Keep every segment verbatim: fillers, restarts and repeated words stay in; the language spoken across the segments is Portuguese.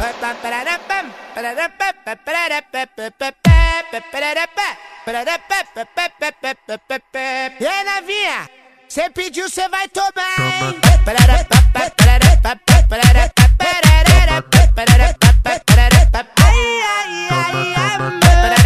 E aí, novinha, cê pediu, cê vai tomar, hein? Ai, ai, ai, amor.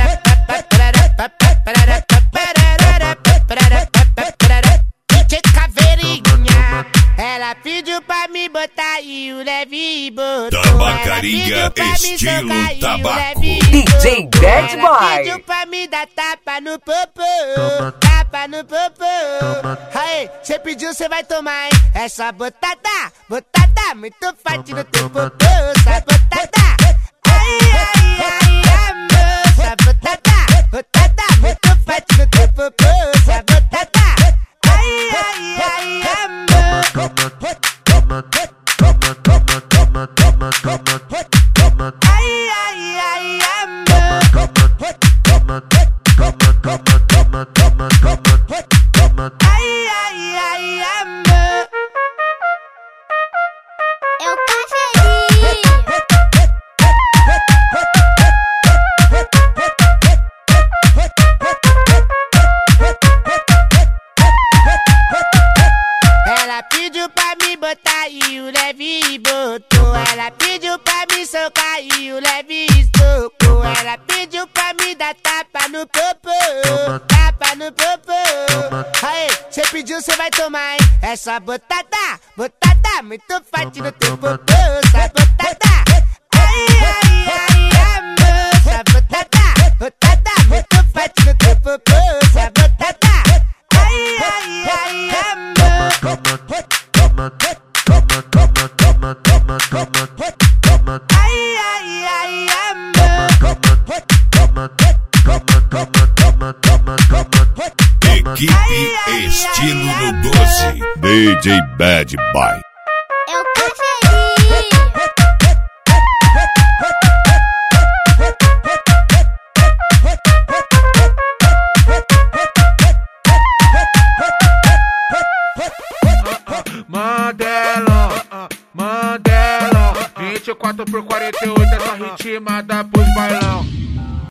D J Caveirinha, ela pediu pra me botar e o leve botou. Tabacaria estilo tabaco. D J Bad Boy. Ela pediu pra me dar tapa no popô, tapa no popô. Aí, cê pediu, cê vai tomar, hein? É só botada, botada, muito forte no teu popô, só botada. Ai, ai, ai, amor, só botada, botada, muito forte no teu popô, só botada. Ai, ai, ai, amor. Ai, ai, ai, amor. Ai, ai, ai, amor. Eu cafezinho. Ela pediu pra me botar e o leve botou. Ela pediu pra me socar e o leve estocou. Ela pediu pra me dar tapa no popô, tapa no popô. Aí, cê pediu, cê vai tomar, hein? É só botada, botada, muito forte no teu popô, só botada. Ai, ai, ai, amor, só botada, botada, muito forte no teu popô, só botada. Ai, ai, ai, amor. Ai, ai, ai, amor. Equipe estilo no doze. D J Bad Boy. Eu cafezinho. Mandela, Mandela, vinte e quatro por quarenta e oito, essa ritmada pros bailão.